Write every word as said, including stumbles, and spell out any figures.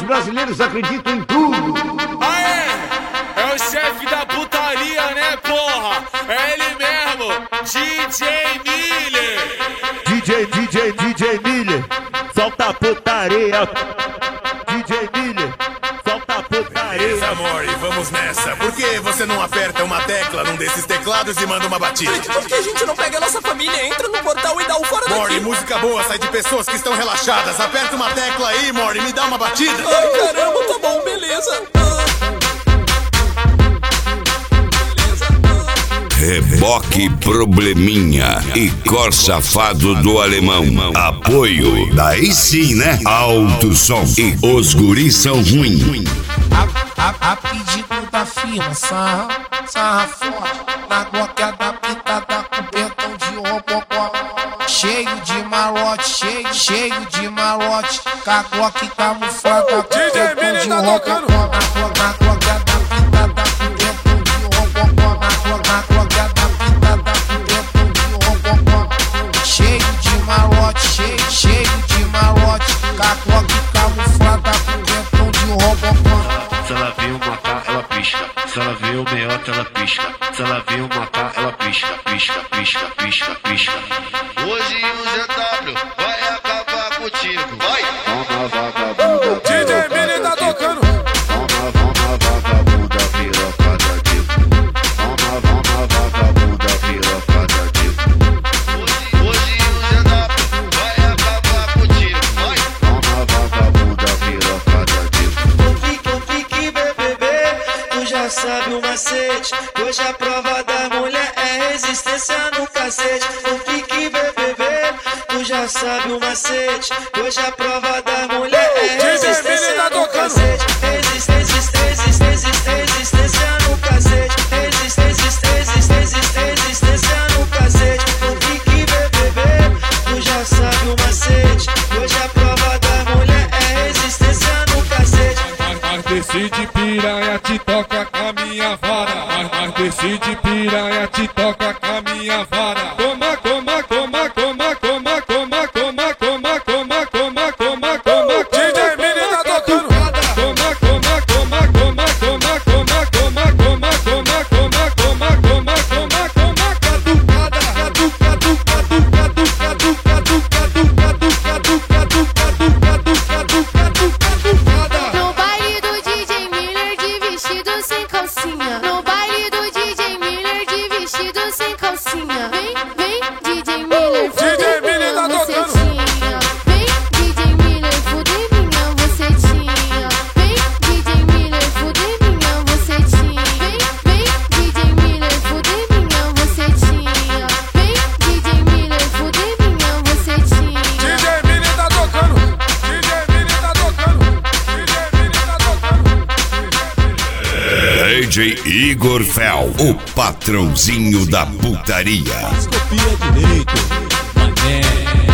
brasileiros acreditam em tudo. Aê! É o chefe da putaria, né, porra? É ele mesmo, D J Miller. D J, D J, D J Miller, solta a putaria. D J Miller, solta a putaria. Beleza, amor, e vamos nessa. Por que você não aperta uma tecla num desses teclados e manda uma batida? Por que a gente não pega a nossa família, entra no portal e dá o fora daqui? Mori, música boa sai de pessoas que estão relaxadas. Aperta uma tecla aí, Mori, me dá uma batida. Ai, caramba, tá bom, beleza. Reboque Probleminha e Cor Safado do Alemão. Apoio, daí sim, né? Alto Som e Os Guris São Ruim. A, a, a pedido da firma, sarra, sarra forte. Na glock adaptada com pentão de robocó. Cheio de malote, cheio, cheio de malote. Com a glock camuflada com pentão de robocó. Na glock adaptada com pentão de robocó. Na glock adaptada com pentão de robocó. Cheio de malote, cheio, cheio de malote. Com a glock camuflada com pentão de robocó. Se ela vê o matar, ela pisca. Se ela vê o meiota, ela pisca. Se ela vê o matar, ela pisca, pisca, pisca, pisca, pisca. Hoje o G W vai acabar contigo. Vai! Toma vagabunda, D J Miller tá tocando. Toma, toma vagabunda, pirocada de. Toma, toma vagabunda, pirocada de. Hoje, hoje o G W vai acabar contigo. Vai! Toma vagabunda, pirocada de. Fique, fique, bebê, tu já sabe o macete. Hoje a prova da mulher é resistência no cacete. Não fique, bebê, tu já sabe o macete. Hoje a prova da mulher é resistência no cacete. Resistência, resistência, resistência, resistência no cacete. Resistência, resistência, resistência no cacete. Não fique, bebê, tu já sabe o macete. Hoje a prova da mulher é resistência no cacete. Mas decide piranha, te toca com a minha vara. Mas, mas decide piranha, te toca com a minha vara. Coma, coma, coma, coma, coma, coma, coma, coma, coma, coma, coma, coma. D J Miller tá tocando. Coma, coma, coma, coma, coma, coma, coma, coma, coma, coma, coma, coma, coma, coma, caducada, caducada, caducada, caducada, caducada, caducada, caducada, caducada. No baile do D J Miller de vestido sem calcinha. No baile do D J Miller de vestido sem calcinha. Vem, vem, D J Miller, fuder minha bucetinha. Vem, D J Miller, fuder minha bucetinha. Vem, D J Miller, fuder minha bucetinha. Vem, vem, D J Miller, fuder minha bucetinha. Vem, D J Miller, fuder minha bucetinha. D J Miller tá tocando. D J Miller tá tocando. D J Miller tá tocando. D J Igor Fel, o patrãozinho da putaria. Copia direito, mané.